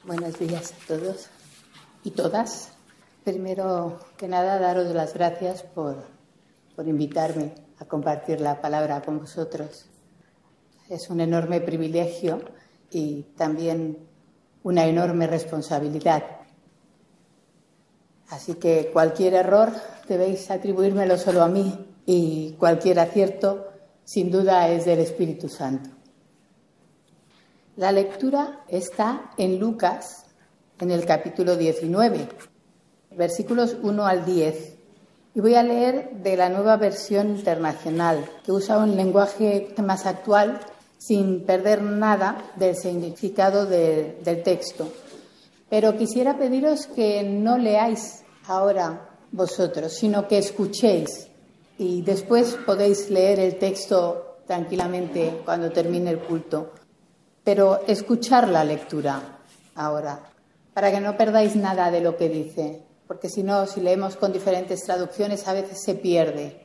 Buenos días a todos y todas. Primero que nada, daros las gracias por invitarme a compartir la palabra con vosotros. Es un enorme privilegio y también una enorme responsabilidad. Así que cualquier error debéis atribuírmelo solo a mí y cualquier acierto, sin duda, es del Espíritu Santo. La lectura está en Lucas, en el capítulo 19, versículos 1 al 10. Y voy a leer de la Nueva Versión Internacional, que usa un lenguaje más actual, sin perder nada del significado del texto. Pero quisiera pediros que no leáis ahora vosotros, sino que escuchéis. Y después podéis leer el texto tranquilamente cuando termine el culto. Pero escuchar la lectura ahora, para que no perdáis nada de lo que dice, porque si no, si leemos con diferentes traducciones, a veces se pierde.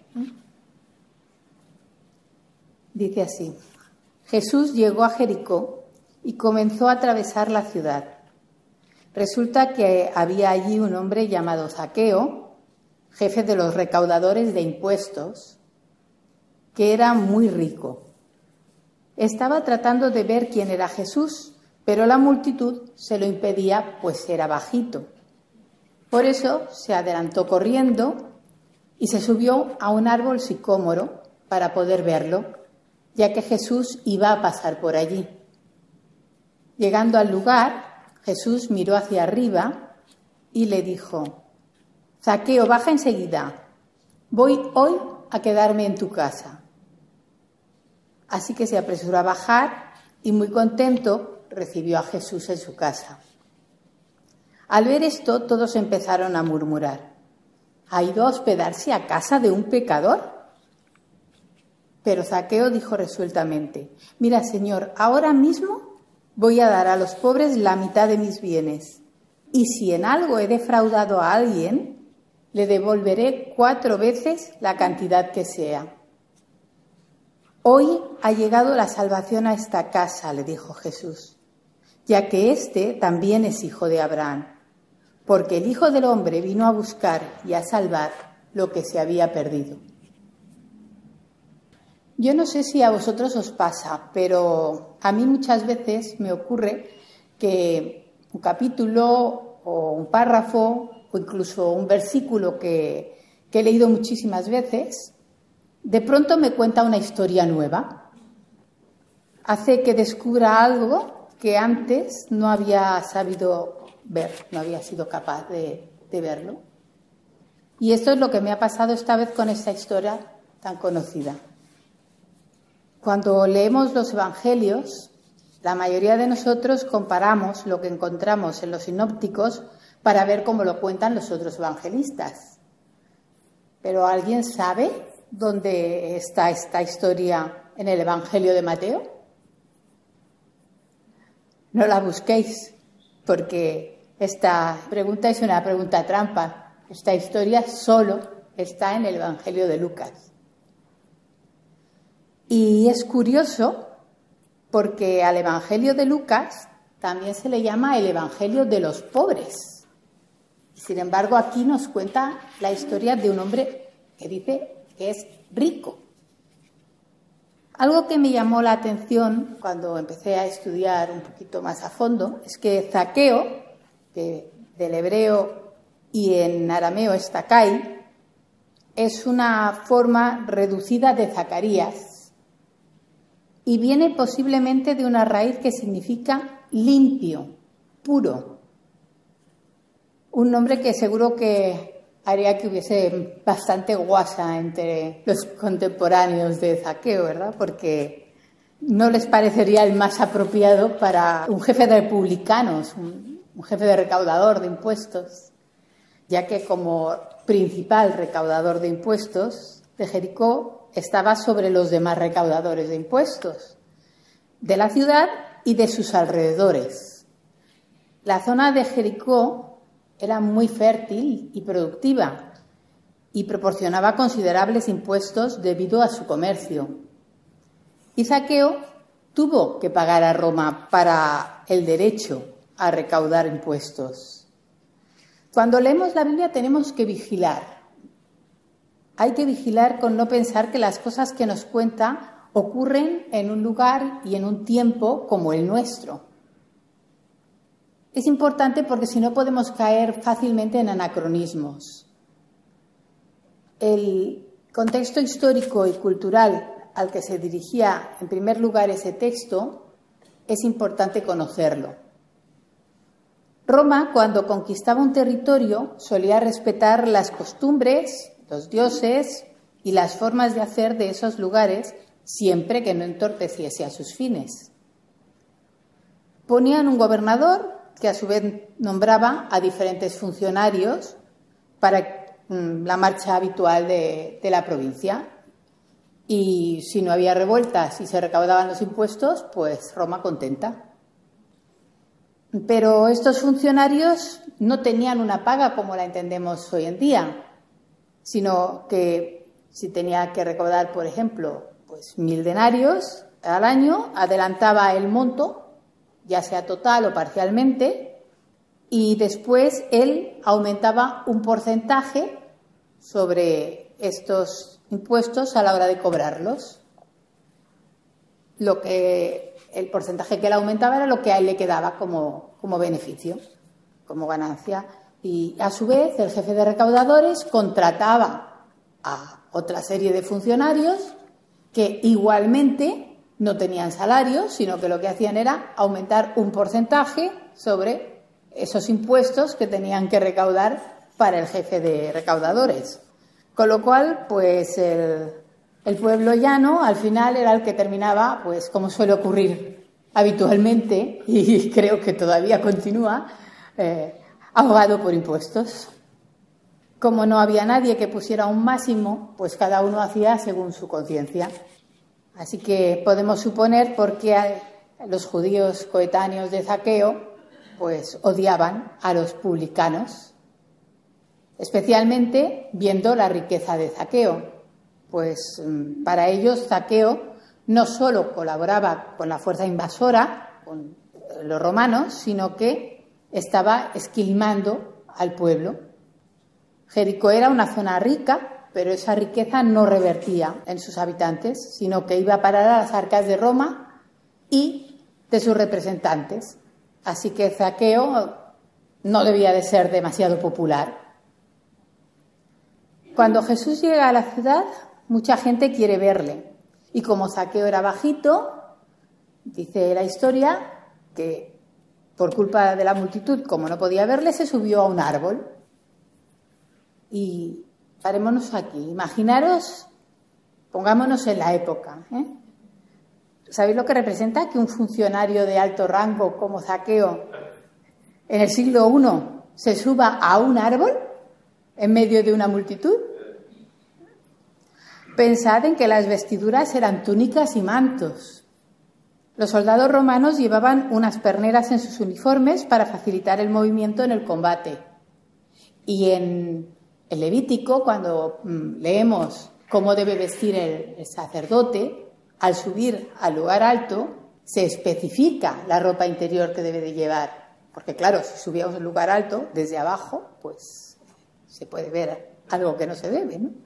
Dice así: Jesús llegó a Jericó y comenzó a atravesar la ciudad. Resulta que había allí un hombre llamado Zaqueo, jefe de los recaudadores de impuestos, que era muy rico. Estaba tratando de ver quién era Jesús, pero la multitud se lo impedía, pues era bajito. Por eso se adelantó corriendo y se subió a un árbol sicómoro para poder verlo, ya que Jesús iba a pasar por allí. Llegando al lugar, Jesús miró hacia arriba y le dijo: Zaqueo, baja enseguida, voy hoy a quedarme en tu casa. Así que se apresuró a bajar y, muy contento, recibió a Jesús en su casa. Al ver esto, todos empezaron a murmurar: ¿ha ido a hospedarse a casa de un pecador? Pero Zaqueo dijo resueltamente: mira, Señor, ahora mismo voy a dar a los pobres la mitad de mis bienes, y si en algo he defraudado a alguien, le devolveré 4 veces la cantidad que sea. Hoy ha llegado la salvación a esta casa, le dijo Jesús, ya que éste también es hijo de Abraham, porque el Hijo del Hombre vino a buscar y a salvar lo que se había perdido. Yo no sé si a vosotros os pasa, pero a mí muchas veces me ocurre que un capítulo o un párrafo o incluso un versículo que he leído muchísimas veces, de pronto me cuenta una historia nueva. Hace que descubra algo que antes no había sabido ver, no había sido capaz de verlo. Y esto es lo que me ha pasado esta vez con esta historia tan conocida. Cuando leemos los evangelios, la mayoría de nosotros comparamos lo que encontramos en los sinópticos para ver cómo lo cuentan los otros evangelistas. ¿Pero alguien sabe dónde está esta historia en el Evangelio de Mateo? No la busquéis, porque esta pregunta es una pregunta trampa. Esta historia solo está en el Evangelio de Lucas. Y es curioso porque al Evangelio de Lucas también se le llama el Evangelio de los pobres. Sin embargo, aquí nos cuenta la historia de un hombre que dice que es rico. Algo que me llamó la atención cuando empecé a estudiar un poquito más a fondo es que Zaqueo, que del hebreo y en arameo es Zakai, es una forma reducida de Zacarías y viene posiblemente de una raíz que significa limpio, puro. Un nombre que seguro que haría que hubiese bastante guasa entre los contemporáneos de Zaqueo, ¿verdad? Porque no les parecería el más apropiado para un jefe de publicanos, un jefe de recaudador de impuestos, ya que como principal recaudador de impuestos de Jericó estaba sobre los demás recaudadores de impuestos de la ciudad y de sus alrededores. La zona de Jericó era muy fértil y productiva y proporcionaba considerables impuestos debido a su comercio. Y Zaqueo tuvo que pagar a Roma para el derecho a recaudar impuestos. Cuando leemos la Biblia tenemos que vigilar. Hay que vigilar con no pensar que las cosas que nos cuenta ocurren en un lugar y en un tiempo como el nuestro. Es importante porque si no podemos caer fácilmente en anacronismos. El contexto histórico y cultural al que se dirigía en primer lugar ese texto es importante conocerlo. Roma, cuando conquistaba un territorio, solía respetar las costumbres, los dioses y las formas de hacer de esos lugares, siempre que no entorpeciese a sus fines. Ponían un gobernador que a su vez nombraba a diferentes funcionarios para la marcha habitual de la provincia. Y si no había revueltas y se recaudaban los impuestos, pues Roma contenta. Pero estos funcionarios no tenían una paga como la entendemos hoy en día, sino que si tenía que recaudar, por ejemplo, pues 1.000 denarios al año, adelantaba el monto, ya sea total o parcialmente, y después él aumentaba un porcentaje sobre estos impuestos a la hora de cobrarlos. El porcentaje que él aumentaba era lo que a él le quedaba como beneficio, como ganancia. Y a su vez el jefe de recaudadores contrataba a otra serie de funcionarios que igualmente no tenían salarios, sino que lo que hacían era aumentar un porcentaje sobre esos impuestos que tenían que recaudar para el jefe de recaudadores. Con lo cual, pues el pueblo llano al final era el que terminaba, pues como suele ocurrir habitualmente, y creo que todavía continúa, ahogado por impuestos. Como no había nadie que pusiera un máximo, pues cada uno hacía según su conciencia. Así que podemos suponer por qué los judíos coetáneos de Zaqueo pues odiaban a los publicanos, especialmente viendo la riqueza de Zaqueo. Pues para ellos Zaqueo no solo colaboraba con la fuerza invasora, con los romanos, sino que estaba esquilmando al pueblo. Jericó era una zona rica, pero esa riqueza no revertía en sus habitantes, sino que iba a parar a las arcas de Roma y de sus representantes. Así que Zaqueo no debía de ser demasiado popular. Cuando Jesús llega a la ciudad, mucha gente quiere verle. Y como Zaqueo era bajito, dice la historia que por culpa de la multitud, como no podía verle, se subió a un árbol. Y parémonos aquí. Imaginaros, pongámonos en la época. ¿Sabéis lo que representa que un funcionario de alto rango como Zaqueo en el siglo I se suba a un árbol en medio de una multitud? Pensad en que las vestiduras eran túnicas y mantos. Los soldados romanos llevaban unas perneras en sus uniformes para facilitar el movimiento en el combate. Y en el Levítico, cuando leemos cómo debe vestir el sacerdote, al subir al lugar alto, se especifica la ropa interior que debe de llevar. Porque claro, si subía a un lugar alto, desde abajo, pues se puede ver algo que no se debe, ¿no?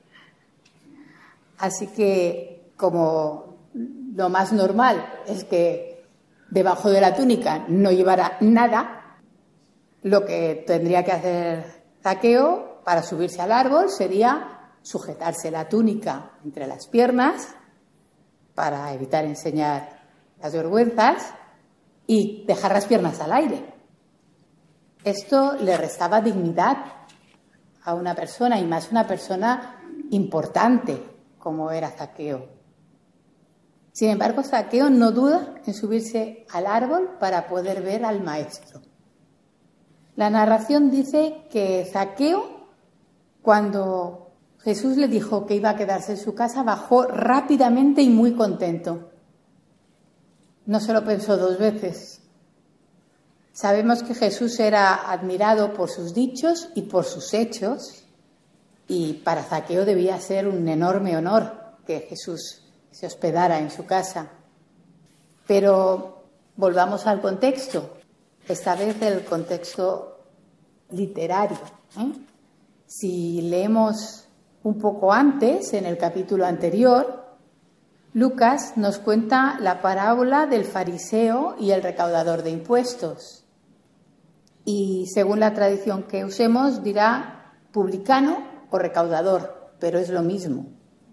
Así que, como lo más normal es que debajo de la túnica no llevara nada, lo que tendría que hacer Zaqueo para subirse al árbol sería sujetarse la túnica entre las piernas para evitar enseñar las vergüenzas y dejar las piernas al aire. Esto le restaba dignidad a una persona, y más una persona importante como era Zaqueo. Sin embargo, Zaqueo no duda en subirse al árbol para poder ver al maestro. La narración dice que Zaqueo, cuando Jesús le dijo que iba a quedarse en su casa, bajó rápidamente y muy contento. No se lo pensó dos veces. Sabemos que Jesús era admirado por sus dichos y por sus hechos, y para Zaqueo debía ser un enorme honor que Jesús se hospedara en su casa. Pero volvamos al contexto. esta vez del contexto literario. Si leemos un poco antes, en el capítulo anterior, Lucas nos cuenta la parábola del fariseo y el recaudador de impuestos. Y según la tradición que usemos, dirá publicano o recaudador, pero es lo mismo.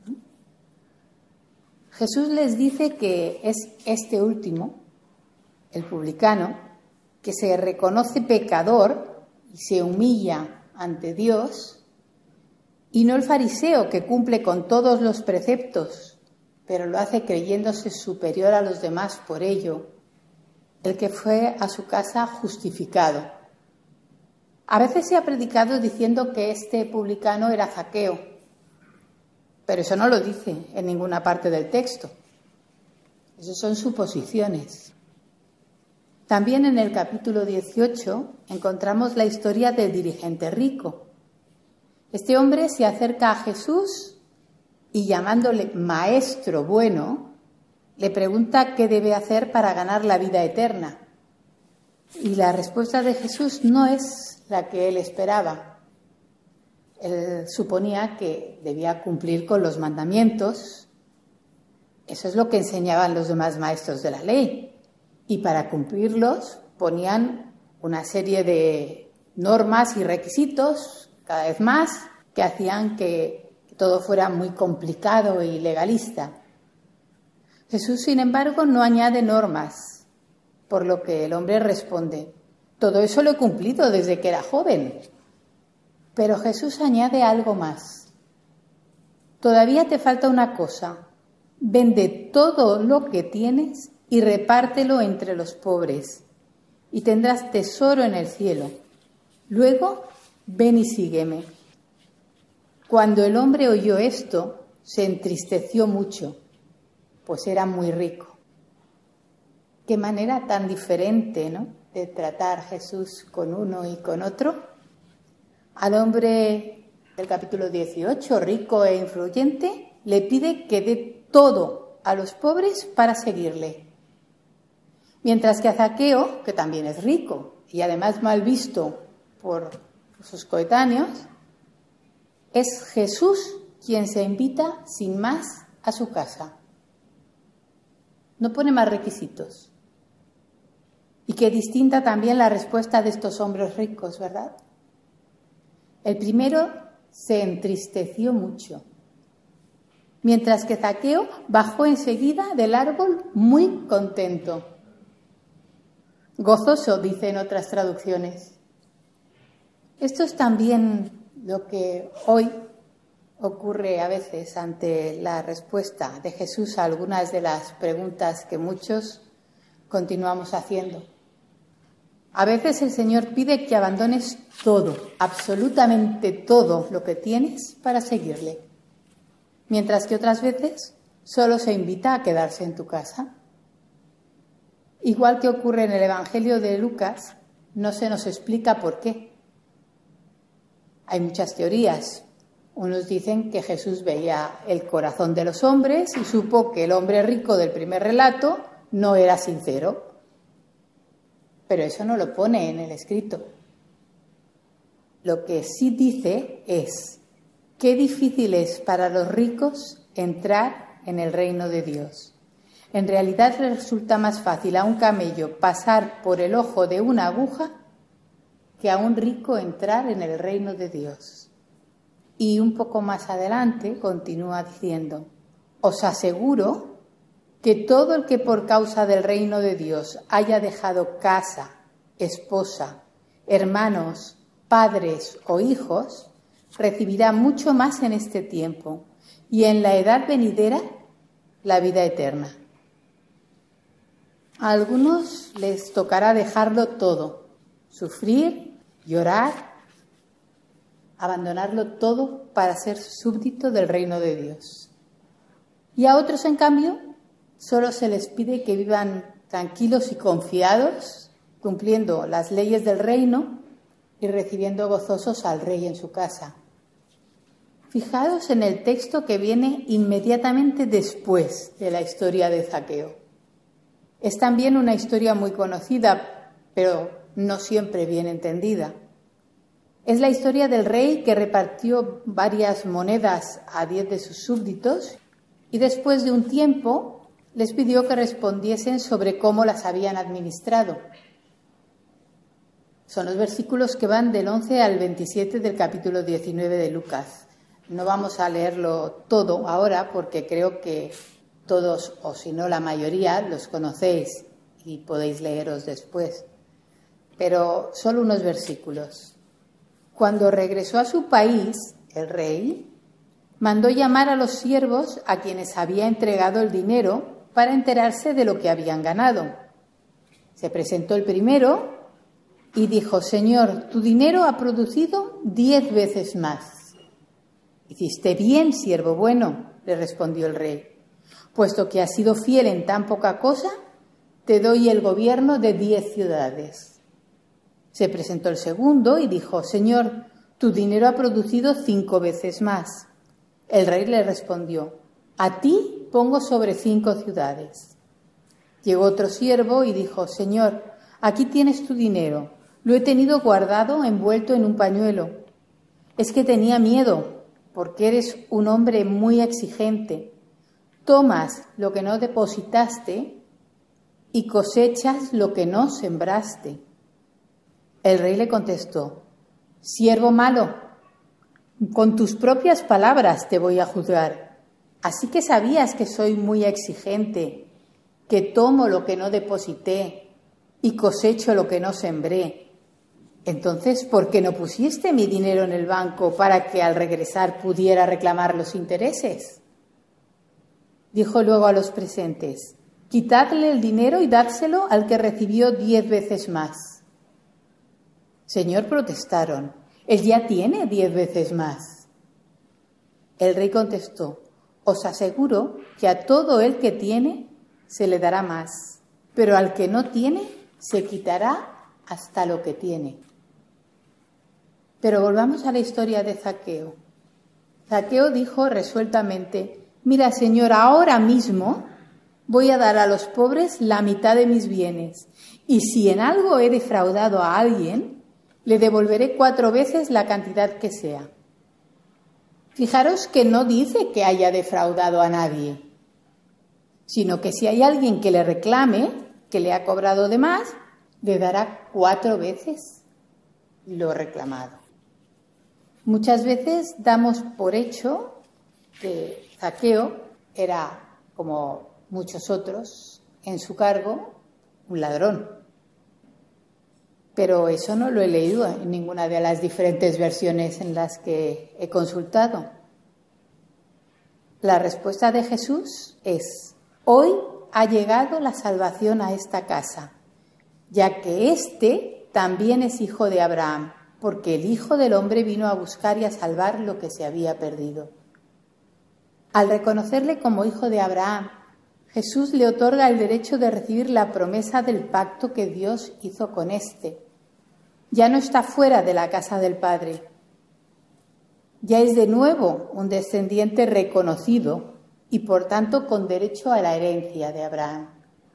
Jesús les dice que es este último, el publicano, que se reconoce pecador y se humilla ante Dios, y no el fariseo que cumple con todos los preceptos, pero lo hace creyéndose superior a los demás por ello, el que fue a su casa justificado. A veces se ha predicado diciendo que este publicano era Zaqueo, pero eso no lo dice en ninguna parte del texto. Esas son suposiciones. También en el capítulo 18 encontramos la historia del dirigente rico. Este hombre se acerca a Jesús y, llamándole maestro bueno, le pregunta qué debe hacer para ganar la vida eterna. Y la respuesta de Jesús no es la que él esperaba. Él suponía que debía cumplir con los mandamientos. Eso es lo que enseñaban los demás maestros de la ley. Y para cumplirlos ponían una serie de normas y requisitos, cada vez más, que hacían que todo fuera muy complicado y legalista. Jesús, sin embargo, no añade normas, por lo que el hombre responde: todo eso lo he cumplido desde que era joven. Pero Jesús añade algo más. Todavía te falta una cosa. Vende todo lo que tienes y repártelo entre los pobres, y tendrás tesoro en el cielo. Luego, ven y sígueme. Cuando el hombre oyó esto, se entristeció mucho, pues era muy rico. Qué manera tan diferente, ¿no?, de tratar Jesús con uno y con otro. Al hombre del capítulo 18, rico e influyente, le pide que dé todo a los pobres para seguirle. Mientras que a Zaqueo, que también es rico y además mal visto por sus coetáneos, es Jesús quien se invita sin más a su casa. No pone más requisitos. Y qué distinta también la respuesta de estos hombres ricos, ¿verdad? El primero se entristeció mucho, mientras que Zaqueo bajó enseguida del árbol muy contento. Gozoso, dicen otras traducciones. Esto es también lo que hoy ocurre a veces ante la respuesta de Jesús a algunas de las preguntas que muchos continuamos haciendo. A veces el Señor pide que abandones todo, absolutamente todo lo que tienes para seguirle, mientras que otras veces solo se invita a quedarse en tu casa. Igual que ocurre en el Evangelio de Lucas, no se nos explica por qué. Hay muchas teorías. Unos dicen que Jesús veía el corazón de los hombres y supo que el hombre rico del primer relato no era sincero. Pero eso no lo pone en el escrito. Lo que sí dice es: qué difícil es para los ricos entrar en el reino de Dios. En realidad resulta más fácil a un camello pasar por el ojo de una aguja que a un rico entrar en el reino de Dios. Y un poco más adelante continúa diciendo: os aseguro que todo el que por causa del reino de Dios haya dejado casa, esposa, hermanos, padres o hijos, recibirá mucho más en este tiempo y en la edad venidera la vida eterna. A algunos les tocará dejarlo todo, sufrir, llorar, abandonarlo todo para ser súbdito del reino de Dios. Y a otros, en cambio, solo se les pide que vivan tranquilos y confiados, cumpliendo las leyes del reino y recibiendo gozosos al rey en su casa. Fijaos en el texto que viene inmediatamente después de la historia de Zaqueo. Es también una historia muy conocida, pero no siempre bien entendida. Es la historia del rey que repartió varias monedas a 10 de sus súbditos y después de un tiempo les pidió que respondiesen sobre cómo las habían administrado. Son los versículos que van del 11 al 27 del capítulo 19 de Lucas. No vamos a leerlo todo ahora porque creo que todos, o si no la mayoría, los conocéis y podéis leeros después. Pero solo unos versículos. Cuando regresó a su país, el rey mandó llamar a los siervos a quienes había entregado el dinero para enterarse de lo que habían ganado. Se presentó el primero y dijo: Señor, tu dinero ha producido 10 veces más. Hiciste bien, siervo bueno, le respondió el rey. Puesto que has sido fiel en tan poca cosa, te doy el gobierno de 10 ciudades. Se presentó el segundo y dijo: Señor, tu dinero ha producido 5 veces más. El rey le respondió: a ti pongo sobre 5 ciudades. Llegó otro siervo y dijo: Señor, aquí tienes tu dinero. Lo he tenido guardado envuelto en un pañuelo. Es que tenía miedo, porque eres un hombre muy exigente. Tomas lo que no depositaste y cosechas lo que no sembraste. El rey le contestó: siervo malo, con tus propias palabras te voy a juzgar. Así que sabías que soy muy exigente, que tomo lo que no deposité y cosecho lo que no sembré. Entonces, ¿por qué no pusiste mi dinero en el banco para que al regresar pudiera reclamar los intereses? Dijo luego a los presentes: quitadle el dinero y dádselo al que recibió 10 veces más. Señor, protestaron: él ya tiene 10 veces más. El rey contestó: os aseguro que a todo el que tiene se le dará más, pero al que no tiene se quitará hasta lo que tiene. Pero volvamos a la historia de Zaqueo. Zaqueo dijo resueltamente: mira, Señor, ahora mismo voy a dar a los pobres la mitad de mis bienes, y si en algo he defraudado a alguien, le devolveré 4 veces la cantidad que sea. Fijaros que no dice que haya defraudado a nadie, sino que si hay alguien que le reclame, que le ha cobrado de más, le dará 4 veces lo reclamado. Muchas veces damos por hecho que Zaqueo era, como muchos otros en su cargo, un ladrón. Pero eso no lo he leído en ninguna de las diferentes versiones en las que he consultado. La respuesta de Jesús es: hoy ha llegado la salvación a esta casa, ya que éste también es hijo de Abraham, porque el Hijo del Hombre vino a buscar y a salvar lo que se había perdido. Al reconocerle como hijo de Abraham, Jesús le otorga el derecho de recibir la promesa del pacto que Dios hizo con éste. Ya no está fuera de la casa del Padre. Ya es de nuevo un descendiente reconocido y por tanto con derecho a la herencia de Abraham.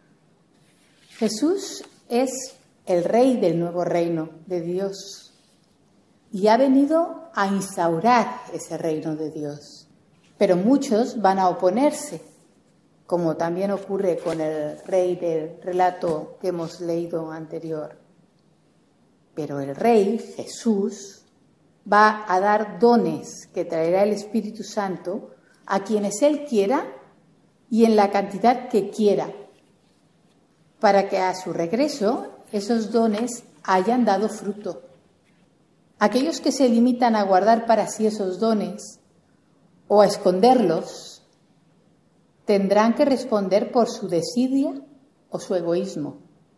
Jesús es el Rey del nuevo reino de Dios y ha venido a instaurar ese reino de Dios. Pero muchos van a oponerse, como también ocurre con el rey del relato que hemos leído anterior. Pero el Rey, Jesús, va a dar dones que traerá el Espíritu Santo a quienes Él quiera y en la cantidad que quiera, para que a su regreso esos dones hayan dado fruto. Aquellos que se limitan a guardar para sí esos dones o a esconderlos tendrán que responder por su desidia o su egoísmo.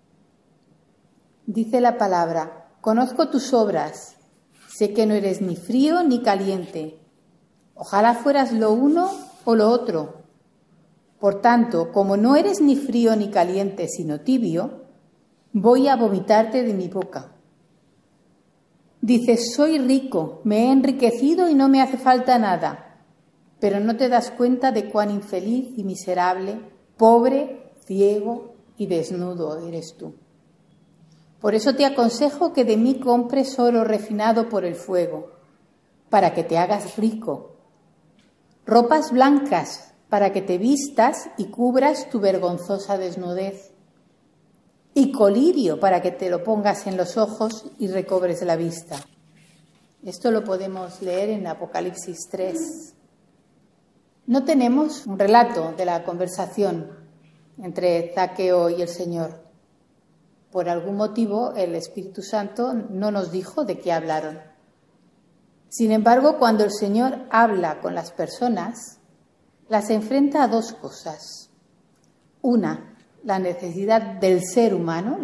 Dice la palabra: conozco tus obras, sé que no eres ni frío ni caliente. Ojalá fueras lo uno o lo otro. Por tanto, como no eres ni frío ni caliente, sino tibio, voy a vomitarte de mi boca. Dices: soy rico, me he enriquecido y no me hace falta nada, pero no te das cuenta de cuán infeliz y miserable, pobre, ciego y desnudo eres tú. Por eso te aconsejo que de mí compres oro refinado por el fuego, para que te hagas rico, ropas blancas para que te vistas y cubras tu vergonzosa desnudez, y colirio para que te lo pongas en los ojos y recobres la vista. Esto lo podemos leer en Apocalipsis 3. No tenemos un relato de la conversación entre Zaqueo y el Señor. Por algún motivo, el Espíritu Santo no nos dijo de qué hablaron. Sin embargo, cuando el Señor habla con las personas, las enfrenta a dos cosas. Una, la necesidad del ser humano,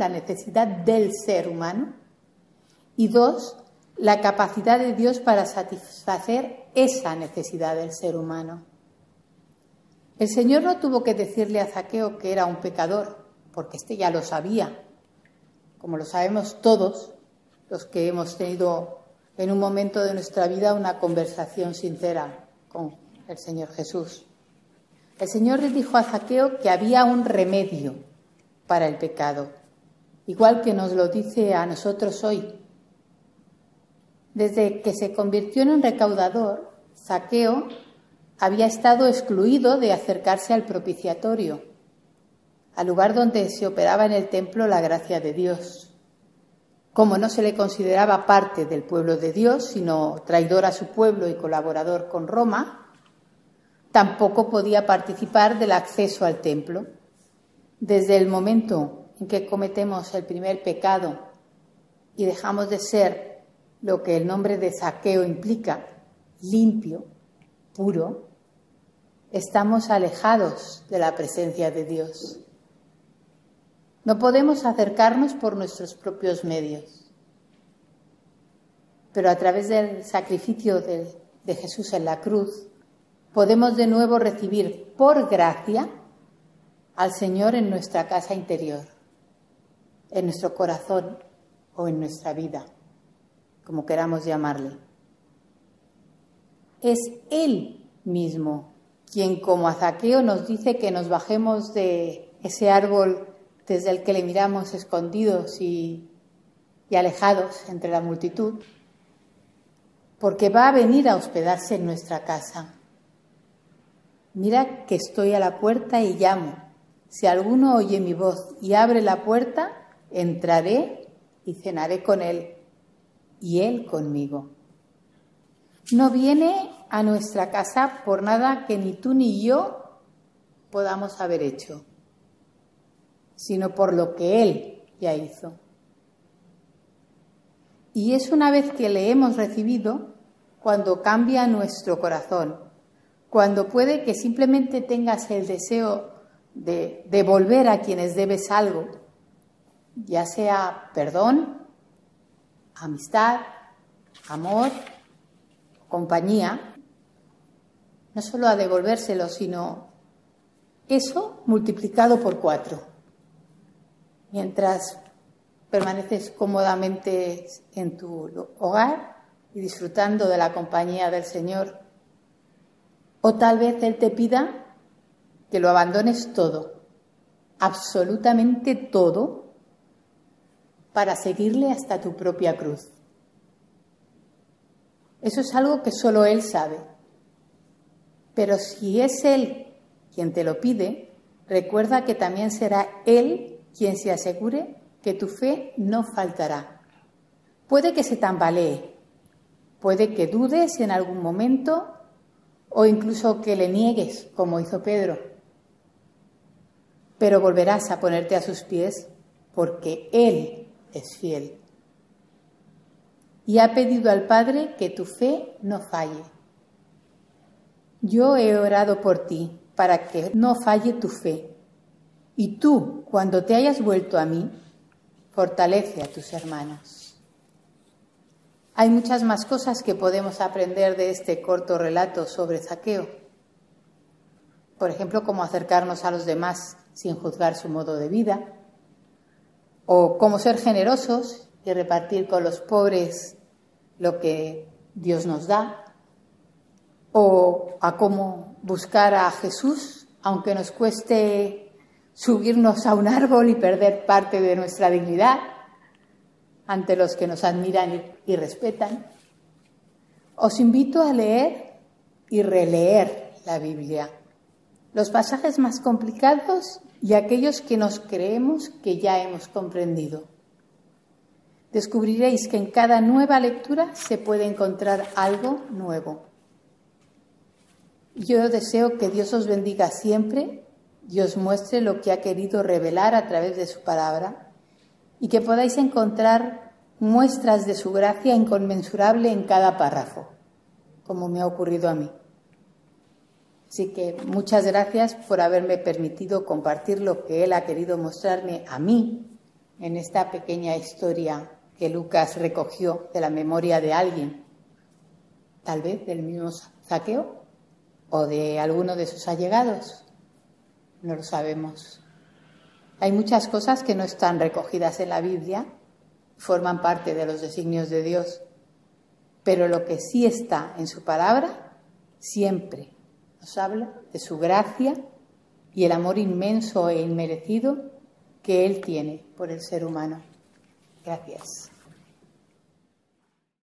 y dos, la capacidad de Dios para satisfacer esa necesidad del ser humano. El Señor no tuvo que decirle a Zaqueo que era un pecador, porque éste ya lo sabía, como lo sabemos todos los que hemos tenido en un momento de nuestra vida una conversación sincera con el Señor Jesús. El Señor le dijo a Zaqueo que había un remedio para el pecado, igual que nos lo dice a nosotros hoy. Desde que se convirtió en un recaudador, Zaqueo había estado excluido de acercarse al propiciatorio, al lugar donde se operaba en el templo la gracia de Dios. Como no se le consideraba parte del pueblo de Dios, sino traidor a su pueblo y colaborador con Roma, tampoco podía participar del acceso al templo. Desde el momento en que cometemos el primer pecado y dejamos de ser lo que el nombre de Zaqueo implica, limpio, puro, estamos alejados de la presencia de Dios. No podemos acercarnos por nuestros propios medios, pero a través del sacrificio de Jesús en la cruz podemos de nuevo recibir por gracia al Señor en nuestra casa interior, en nuestro corazón o en nuestra vida, como queramos llamarle. Es Él mismo quien, como a Zaqueo, nos dice que nos bajemos de ese árbol desde el que le miramos escondidos y alejados entre la multitud, porque va a venir a hospedarse en nuestra casa. Mira que estoy a la puerta y llamo. Si alguno oye mi voz y abre la puerta, entraré y cenaré con él y él conmigo. No viene a nuestra casa por nada que ni tú ni yo podamos haber hecho, sino por lo que Él ya hizo. Y es una vez que le hemos recibido cuando cambia nuestro corazón, cuando puede que simplemente tengas el deseo de devolver a quienes debes algo, ya sea perdón, amistad, amor, compañía, no solo a devolvérselo, sino eso multiplicado por 4. Mientras permaneces cómodamente en tu hogar y disfrutando de la compañía del Señor. O tal vez Él te pida que lo abandones todo, absolutamente todo, para seguirle hasta tu propia cruz. Eso es algo que solo Él sabe. Pero si es Él quien te lo pide, recuerda que también será Él quien se asegure que tu fe no faltará. Puede que se tambalee, puede que dudes en algún momento o incluso que le niegues, como hizo Pedro. Pero volverás a ponerte a sus pies porque Él es fiel. Y ha pedido al Padre que tu fe no falle. Yo he orado por ti para que no falle tu fe. Y tú, cuando te hayas vuelto a mí, fortalece a tus hermanos. Hay muchas más cosas que podemos aprender de este corto relato sobre Zaqueo. Por ejemplo, cómo acercarnos a los demás sin juzgar su modo de vida, o cómo ser generosos y repartir con los pobres lo que Dios nos da, o a cómo buscar a Jesús, aunque nos cueste subirnos a un árbol y perder parte de nuestra dignidad, ante los que nos admiran y respetan, os invito a leer y releer la Biblia, los pasajes más complicados y aquellos que nos creemos que ya hemos comprendido. Descubriréis que en cada nueva lectura se puede encontrar algo nuevo. Yo deseo que Dios os bendiga siempre y os muestre lo que ha querido revelar a través de su palabra y que podáis encontrar muestras de su gracia inconmensurable en cada párrafo, como me ha ocurrido a mí. Así que muchas gracias por haberme permitido compartir lo que Él ha querido mostrarme a mí en esta pequeña historia que Lucas recogió de la memoria de alguien, tal vez del mismo Zaqueo o de alguno de sus allegados. No lo sabemos. Hay muchas cosas que no están recogidas en la Biblia, forman parte de los designios de Dios, pero lo que sí está en su palabra siempre nos habla de su gracia y el amor inmenso e inmerecido que Él tiene por el ser humano. Gracias.